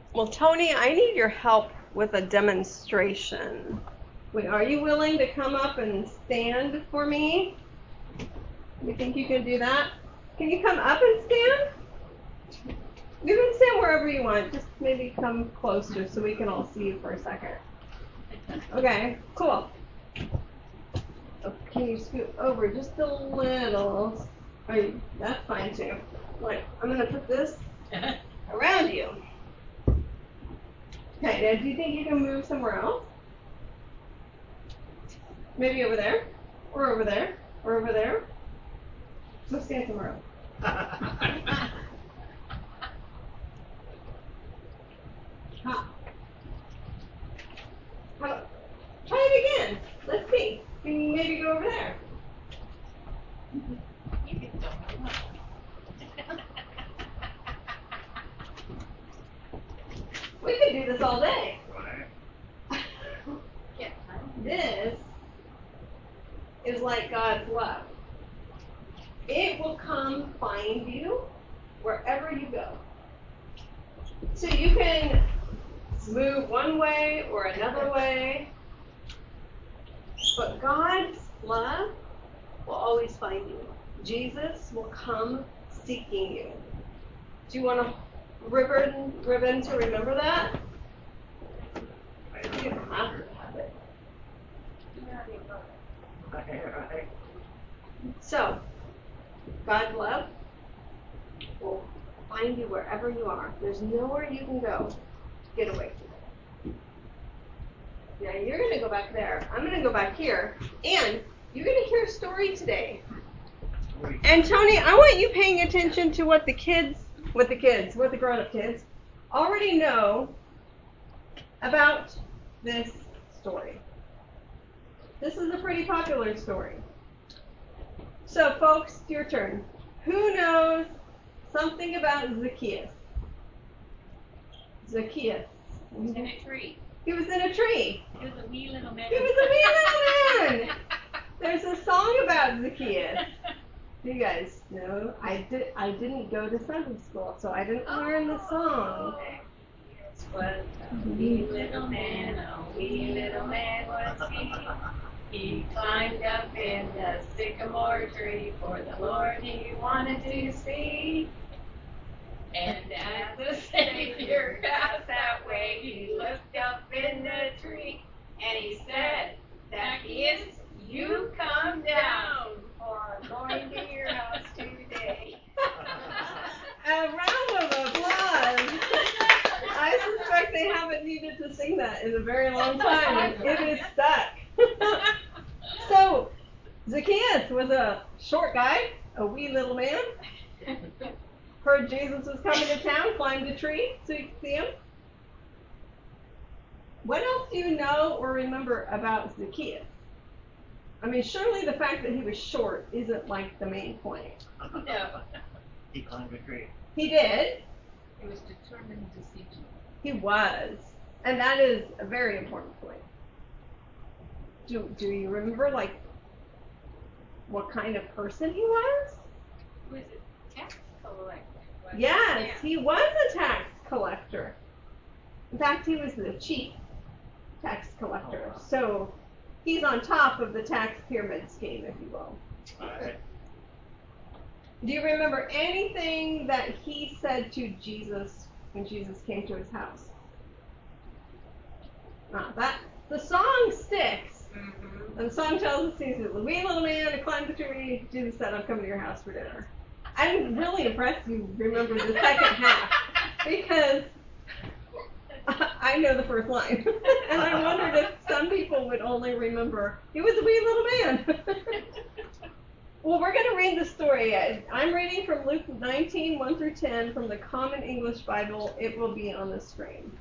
Well, Tony, I need your help with a demonstration. Wait, are you willing to come up and stand for me? You think you can do that? Can you come up and stand? You can stand wherever you want. Just maybe come closer so we can all see you for a second. Okay, cool. Oh, can you scoot over just a little? That's fine too. Wait, I'm going to put this around you. Okay, now do you think you can move somewhere else? Maybe over there? Or over there? Or over there? Let's stand somewhere else. Ha. How about, try it again. Let's see. Can you maybe go over there? We could do this all day. This is like God's love. It will come find you wherever you go. So you can move one way or another way, but God's love will always find you. Jesus will come seeking you. Do you want a ribbon to remember that? You don't have to have it. So, God's love will find you wherever you are. There's nowhere you can go to get away from it. Yeah, you're going to go back there. I'm going to go back here. And you're going to hear a story today. And Tony, I want you paying attention to what the grown-up kids already know about this story. This is a pretty popular story. So, folks, your turn. Who knows something about Zacchaeus? Zacchaeus. He was in a tree. He was in a tree. He was a wee little man. He was a wee little man. There's a song about Zacchaeus. You guys know I didn't go to Sunday school, so I didn't learn the song. Zacchaeus was a wee little man, was he. He climbed up in the sycamore tree for the Lord he wanted to see. And as the Savior passed that way, he looked up in the tree and he said, Zacchaeus, you come down, for I'm going to your house today. A round of applause. I suspect they haven't needed to sing that in a very long time. It is stuck. So, Zacchaeus was a short guy, a wee little man. Heard Jesus was coming to town, climbed a tree so you could see him. What else do you know or remember about Zacchaeus? I mean, surely the fact that he was short isn't like the main point. No. He climbed a tree. He did. He was determined to see Jesus. He was. And that is a very important point. Do you remember, like, what kind of person he was? He was a tax collector. Yes, he was a tax collector. In fact, he was the chief tax collector. So he's on top of the tax pyramid scheme, if you will. Right. Do you remember anything that he said to Jesus when Jesus came to his house? The song sticks. Mm-hmm. And the song tells us he's a wee little man who climbed the tree. Jesus said, I'm coming to your house for dinner. I'm really impressed you remember the second half, because I know the first line. And I wondered if some people would only remember, he was a wee little man. Well, we're going to read the story. I'm reading from Luke 19, 1 through 10 from the Common English Bible. It will be on the screen.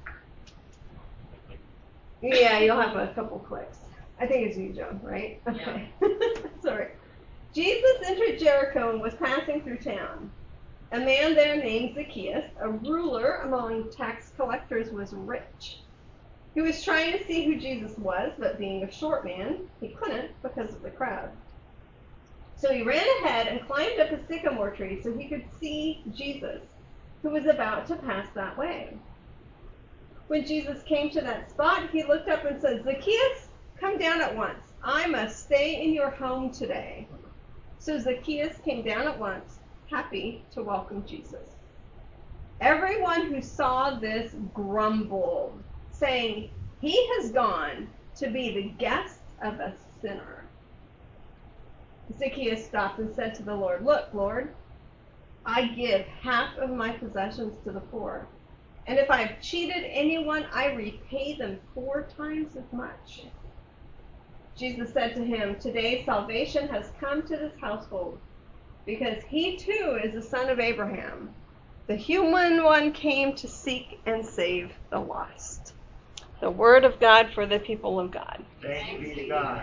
Yeah, you'll have a couple clicks. I think it's you, Joe, right? Okay. Yeah. Sorry. Jesus entered Jericho and was passing through town. A man there named Zacchaeus, a ruler among tax collectors, was rich. He was trying to see who Jesus was, but being a short man, he couldn't because of the crowd. So he ran ahead and climbed up a sycamore tree so he could see Jesus, who was about to pass that way. when Jesus came to that spot, he looked up and said, Zacchaeus, come down at once. I must stay in your home today. So Zacchaeus came down at once, happy to welcome Jesus. Everyone who saw this grumbled, saying, he has gone to be the guest of a sinner. Zacchaeus stopped and said to the Lord, look, Lord, I give half of my possessions to the poor. And if I have cheated anyone, I repay them 4 times as much. Jesus said to him, today salvation has come to this household, because he too is a son of Abraham. The human one came to seek and save the lost. The word of God for the people of God. Thanks be to God.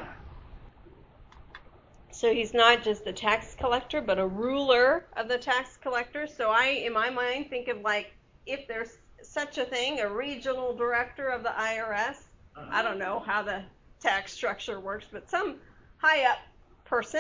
So he's not just a tax collector, but a ruler of the tax collectors. So I, in my mind, think of like, if there's such a thing, a regional director of the IRS. I don't know how the tax structure works, but some high up person.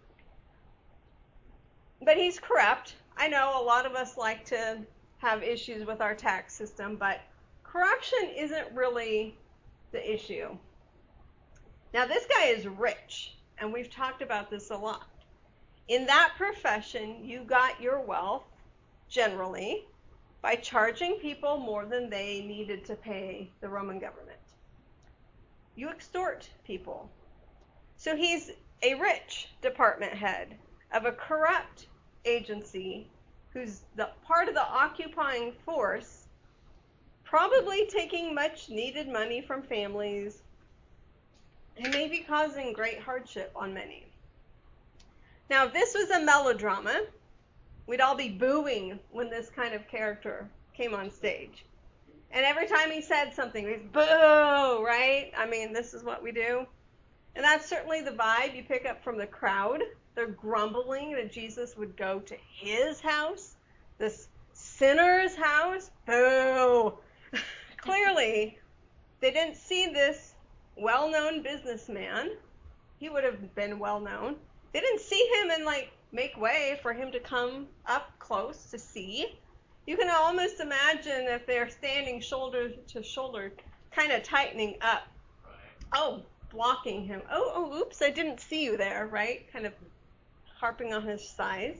But he's corrupt. I know a lot of us like to have issues with our tax system, but corruption isn't really the issue. Now, this guy is rich, and we've talked about this a lot. In that profession, you got your wealth, generally, by charging people more than they needed to pay the Roman government. You extort people. So he's a rich department head of a corrupt agency who's the part of the occupying force, probably taking much needed money from families and maybe causing great hardship on many. Now, if this was a melodrama, we'd all be booing when this kind of character came on stage. And every time he said something, we'd boo, right? I mean, this is what we do. And that's certainly the vibe you pick up from the crowd. They're grumbling that Jesus would go to his house, this sinner's house. Boo! Clearly, they didn't see this well-known businessman. He would have been well-known. They didn't see him and make way for him to come up close to see. You can almost imagine if they're standing shoulder to shoulder, kind of tightening up. Right. Oh, blocking him. Oh, oops, I didn't see you there, right? Kind of harping on his size.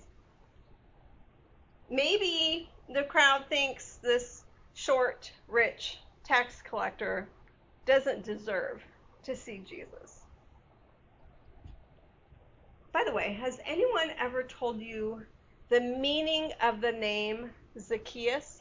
Maybe the crowd thinks this short, rich tax collector doesn't deserve to see Jesus. By the way, has anyone ever told you the meaning of the name Zacchaeus?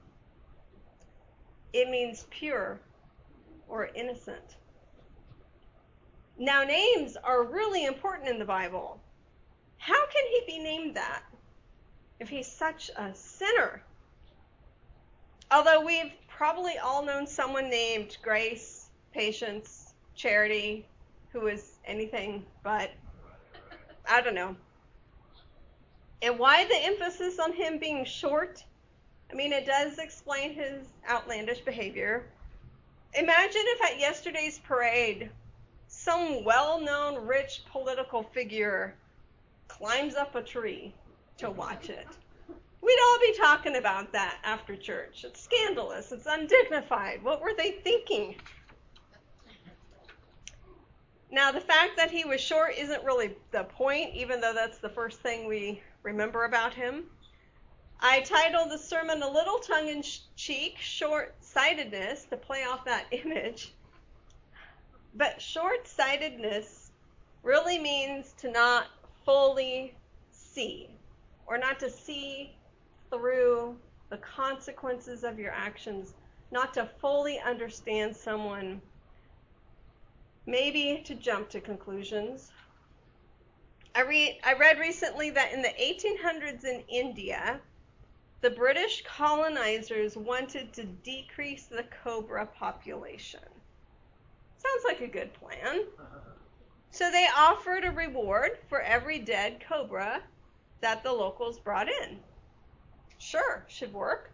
It means pure or innocent. Now, names are really important in the Bible. How can he be named that if he's such a sinner? Although we've probably all known someone named Grace, Patience, Charity, who is anything but, I don't know. And why the emphasis on him being short? I mean, it does explain his outlandish behavior. Imagine if at yesterday's parade, some well-known rich political figure climbs up a tree to watch it. We'd all be talking about that after church. It's scandalous. It's undignified. What were they thinking? Now, the fact that he was short isn't really the point, even though that's the first thing we remember about him. I titled the sermon a little tongue-in-cheek, short-sightedness, to play off that image. But short-sightedness really means to not fully see, or not to see through the consequences of your actions, not to fully understand someone, maybe to jump to conclusions. I read recently that in the 1800s in India, the British colonizers wanted to decrease the cobra population. Sounds like a good plan. So they offered a reward for every dead cobra that the locals brought in. Sure, should work.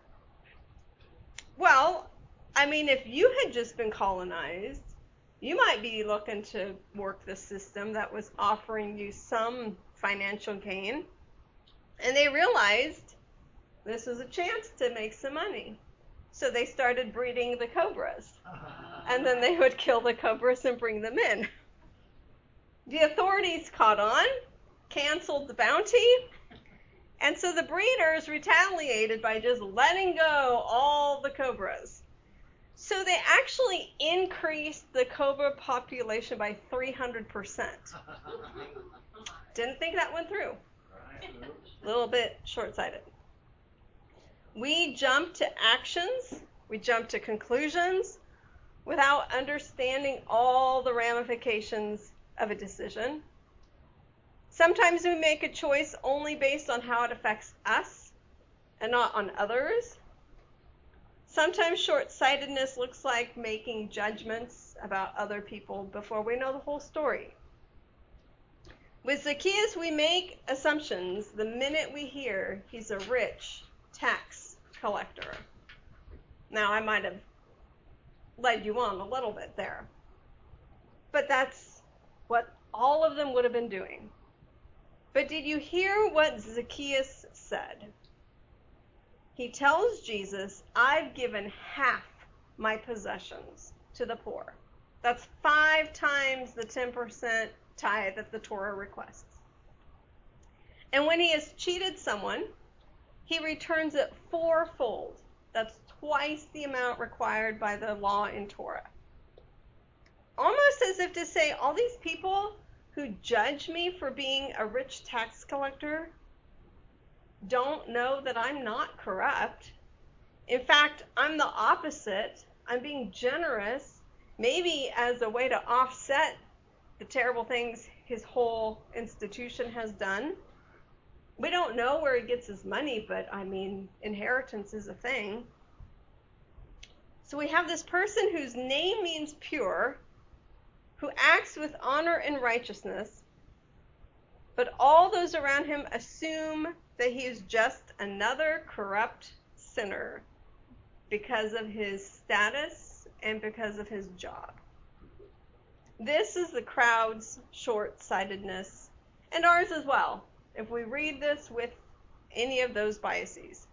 Well, I mean, if you had just been colonized, you might be looking to work the system that was offering you some financial gain. And they realized this was a chance to make some money. So they started breeding the cobras. And then they would kill the cobras and bring them in. The authorities caught on, canceled the bounty, and so the breeders retaliated by just letting go all the cobras. So they actually increased the cobra population by 300%. Didn't think that went through. A little bit short-sighted. We jump to actions, we jump to conclusions without understanding all the ramifications of a decision. Sometimes we make a choice only based on how it affects us and not on others. Sometimes short-sightedness looks like making judgments about other people before we know the whole story. With Zacchaeus, we make assumptions the minute we hear he's a rich tax collector. Now, I might have led you on a little bit there, but that's what all of them would have been doing. But did you hear what Zacchaeus said? He tells Jesus, I've given half my possessions to the poor. That's 5 times the 10% tithe that the Torah requests. And when he has cheated someone, he returns it 4-fold. That's twice the amount required by the law in Torah. Almost as if to say, all these people who judge me for being a rich tax collector don't know that I'm not corrupt. In fact, I'm the opposite. I'm being generous, maybe as a way to offset the terrible things his whole institution has done. We don't know where he gets his money, but I mean, inheritance is a thing. So we have this person whose name means pure, who acts with honor and righteousness, but all those around him assume that he is just another corrupt sinner because of his status and because of his job. This is the crowd's short-sightedness, and ours as well, if we read this with any of those biases.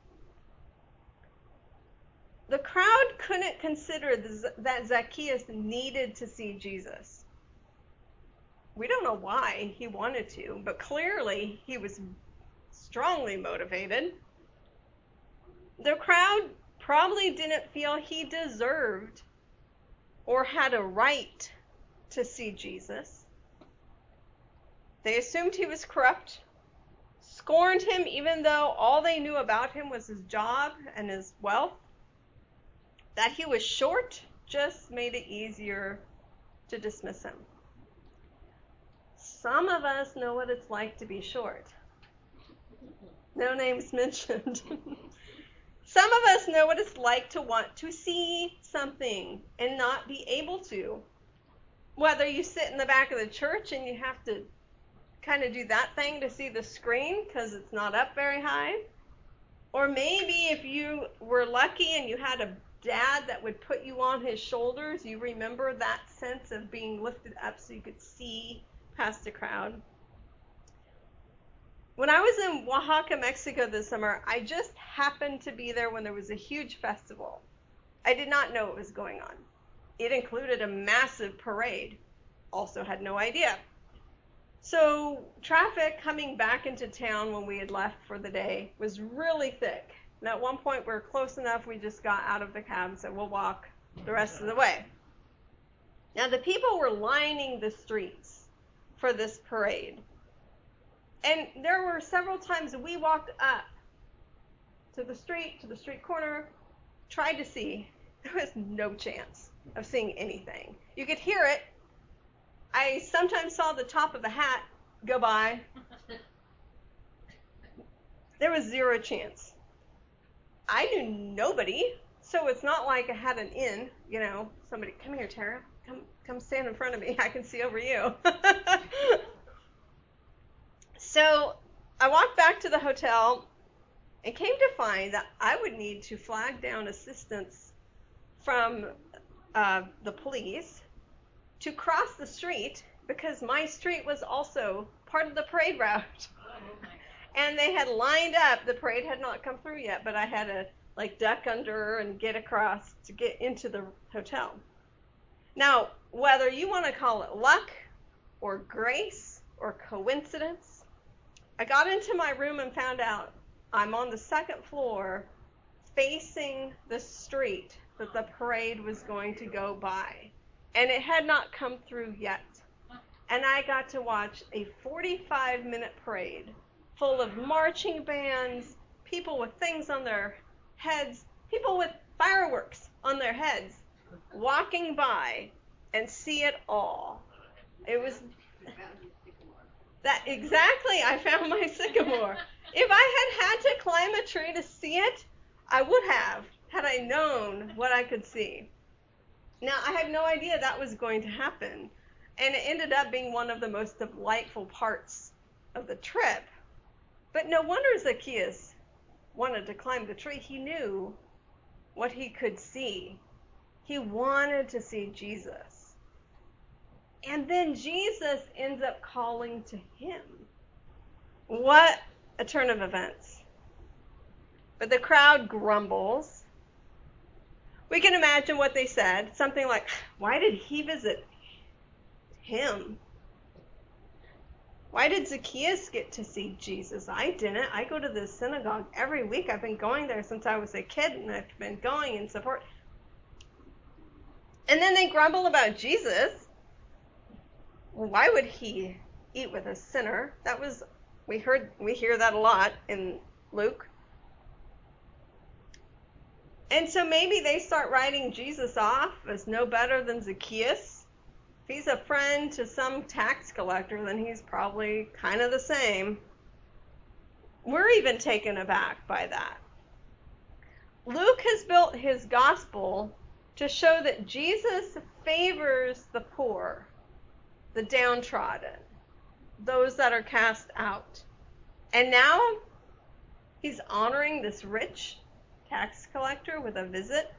The crowd couldn't consider that Zacchaeus needed to see Jesus. We don't know why he wanted to, but clearly he was strongly motivated. The crowd probably didn't feel he deserved or had a right to see Jesus. They assumed he was corrupt, scorned him even though all they knew about him was his job and his wealth. That he was short just made it easier to dismiss him. Some of us know what it's like to be short. No names mentioned. Some of us know what it's like to want to see something and not be able to. Whether you sit in the back of the church and you have to kind of do that thing to see the screen because it's not up very high. Or maybe if you were lucky and you had a dad that would put you on his shoulders, you remember that sense of being lifted up so you could see past the crowd. When I was in Oaxaca, Mexico this summer, I just happened to be there when there was a huge festival. I did not know what was going on. It included a massive parade. Also had no idea. So traffic coming back into town when we had left for the day was really thick. And at one point we were close enough, we just got out of the cab and said, we'll walk the rest of the way. Now the people were lining the streets for this parade. And there were several times we walked up to the street corner, tried to see. There was no chance of seeing anything. You could hear it. I sometimes saw the top of a hat go by. There was zero chance. I knew nobody, so it's not like I had an in, somebody, come here, Tara, come stand in front of me, I can see over you. So I walked back to the hotel and came to find that I would need to flag down assistance from the police to cross the street because my street was also part of the parade route. And they had lined up, the parade had not come through yet, but I had like duck under and get across to get into the hotel. Now, whether you want to call it luck or grace or coincidence, I got into my room and found out I'm on the second floor facing the street that the parade was going to go by. And it had not come through yet. And I got to watch a 45-minute parade full of marching bands, people with things on their heads, people with fireworks on their heads, walking by and see it all. It was that exactly. I found my sycamore. If I had to climb a tree to see it, I would have, had I known what I could see. Now, I had no idea that was going to happen, and it ended up being one of the most delightful parts of the trip. But no wonder Zacchaeus wanted to climb the tree. He knew what he could see. He wanted to see Jesus. And then Jesus ends up calling to him. What a turn of events. But the crowd grumbles. We can imagine what they said. Something like, why did he visit him? Why did Zacchaeus get to see Jesus? I didn't. I go to the synagogue every week. I've been going there since I was a kid, and I've been going in support. And then they grumble about Jesus. Well, why would he eat with a sinner? We hear that a lot in Luke. And so maybe they start writing Jesus off as no better than Zacchaeus. If he's a friend to some tax collector, then he's probably kind of the same. We're even taken aback by that. Luke has built his gospel to show that Jesus favors the poor, the downtrodden, those that are cast out. And now he's honoring this rich tax collector with a visit.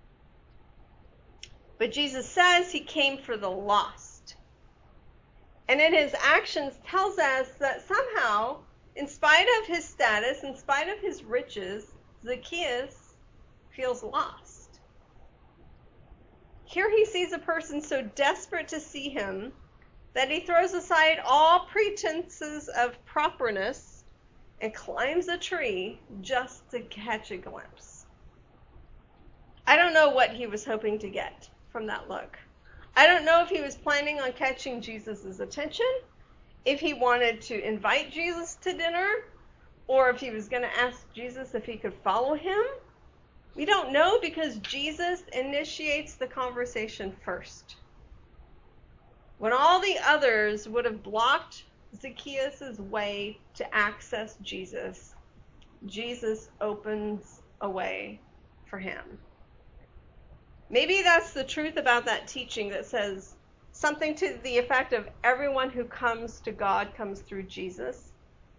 But Jesus says he came for the lost. And in his actions tells us that somehow, in spite of his status, in spite of his riches, Zacchaeus feels lost. Here he sees a person so desperate to see him that he throws aside all pretenses of properness and climbs a tree just to catch a glimpse. I don't know what he was hoping to get from that look. I don't know if he was planning on catching Jesus' attention, if he wanted to invite Jesus to dinner, or if he was going to ask Jesus if he could follow him. We don't know because Jesus initiates the conversation first. When all the others would have blocked Zacchaeus' way to access Jesus, Jesus opens a way for him. Maybe that's the truth about that teaching that says something to the effect of everyone who comes to God comes through Jesus.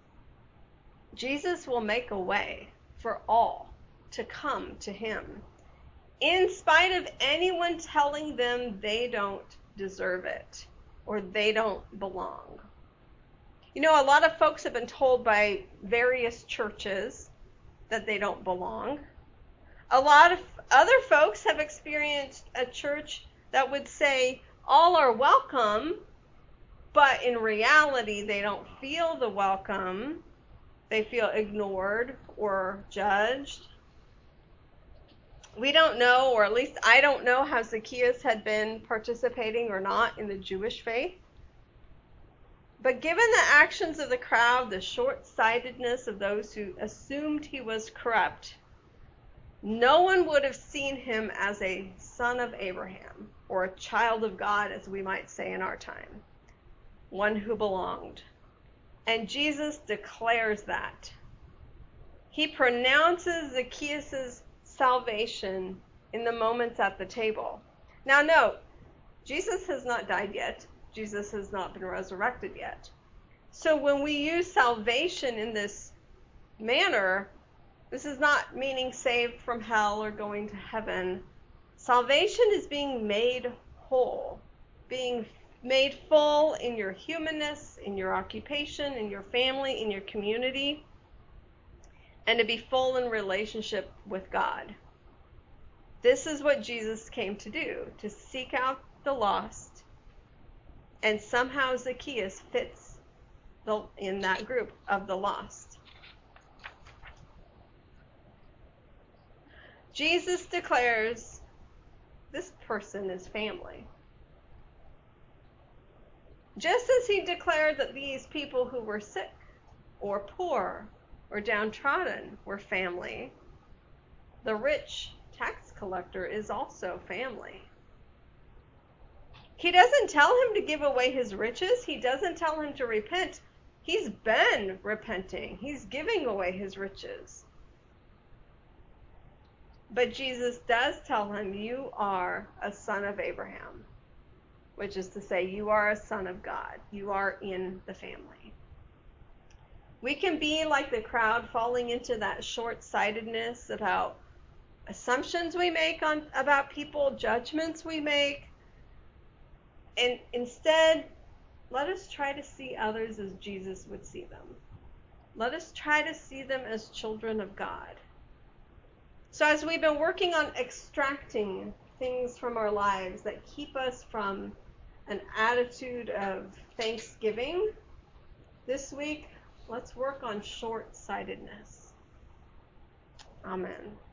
Jesus will make a way for all to come to him, in spite of anyone telling them they don't deserve it or they don't belong. You know, a lot of folks have been told by various churches that they don't belong. A lot of other folks have experienced a church that would say all are welcome, but in reality they don't feel the welcome. They feel ignored or judged. We don't know, or at least I don't know, how Zacchaeus had been participating or not in the Jewish faith. But given the actions of the crowd, the short-sightedness of those who assumed he was corrupt, no one would have seen him as a son of Abraham, or a child of God, as we might say in our time, one who belonged. And Jesus declares that. He pronounces Zacchaeus' salvation in the moments at the table. Now note, Jesus has not died yet. Jesus has not been resurrected yet. So when we use salvation in this manner, this is not meaning saved from hell or going to heaven. Salvation is being made whole, being made full in your humanness, in your occupation, in your family, in your community. and to be full in relationship with God. This is what Jesus came to do, to seek out the lost, and somehow Zacchaeus fits in that group of the lost. Jesus declares this person is family. Just as he declared that these people who were sick or poor or downtrodden were family, the rich tax collector is also family. He doesn't tell him to give away his riches. He doesn't tell him to repent. He's been repenting. He's giving away his riches. But Jesus does tell him, you are a son of Abraham, which is to say, you are a son of God. You are in the family. We can be like the crowd, falling into that short-sightedness about assumptions we make about people, judgments we make. And instead, let us try to see others as Jesus would see them. Let us try to see them as children of God. So as we've been working on extracting things from our lives that keep us from an attitude of thanksgiving, this week, let's work on short-sightedness. Amen.